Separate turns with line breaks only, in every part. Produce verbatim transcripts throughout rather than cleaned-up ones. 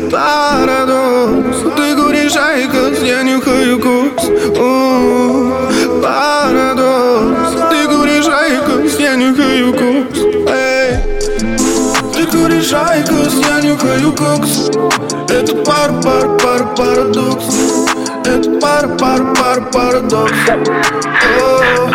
Парадокс. Ты куришь айкос, я нюхаю кокс. О, парадокс. Ты куришь айкос, я нюхаю кокс. Эй. Ты куришь айкос, я нюхаю кокс. Это пар, пар, пар, парадокс. Это пар, пар, пар, парадокс. О.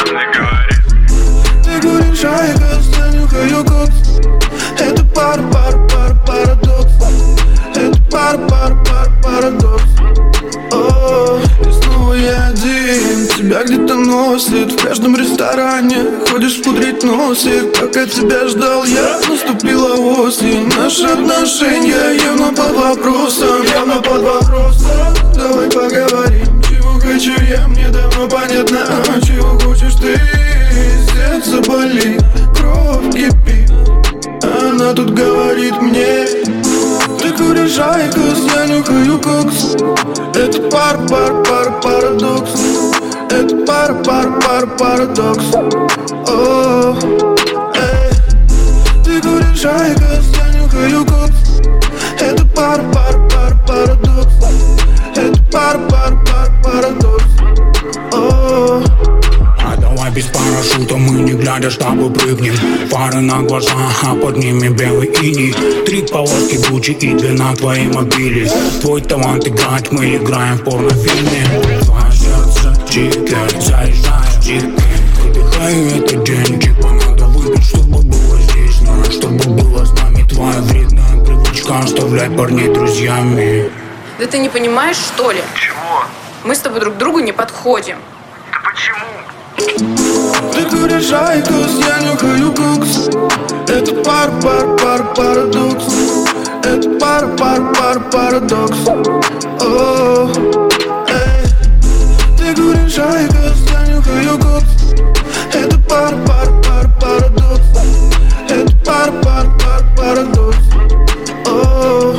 Ты куришь айкос, я нюхаю кокс. Это пар, пар, пар, парадокс. Это пар, пар, пар, парадокс. О, и снова я один. Тебя где-то носит в каждом ресторане. Ходишь пудрить носик, пока тебя ждал я. Наступила осень, наши отношения явно под вопросом. Явно под вопросом. Давай поговорим, чего хочу я, мне давно понятно. А чего хочешь ты? Сердце болит, кровь кипит. Она тут говорит мне: ты куришь айкос, я нюхаю кокс. Это пар, пар, пар, парадокс. Это пар, пар, пар, парадокс. О, эй. Ты куришь айкос, я нюхаю кокс. Это пар, пар, пар, парадокс. Это пар, пар, пар, парадокс. О.
А давай без парашюта, мы не глядя с тобой прыгнем. Фары на глаза, а под ними белый иней. Три полоски Гуччи и две на твоей мобиле. Твой талант играть, мы играем в порнофильме. Твое сердце, чикер, заезжаешь в джипе. Выдыхаю этот день, типа надо выпить, чтобы было здесь. Знаю, чтобы было с нами твоя вредная привычка оставлять парней друзьями.
Да ты не понимаешь, что ли?
Чего?
Мы с тобой друг к другу не подходим.
Да почему?
Ты куришь айкос, я нюхаю кокс. Это пар, пар, пар, парадокс. Это пар, пар, пар, парадокс. О, эй. Ты куришь айкос, я нюхаю кокс. Это пар, пар, пар, парадокс. Это пар, пар, пар, парадокс. О.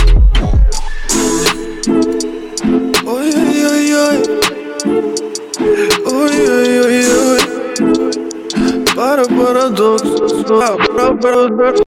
Ой-ой-ой-ой. Ой-ой-ой-ой. Пара парадокс.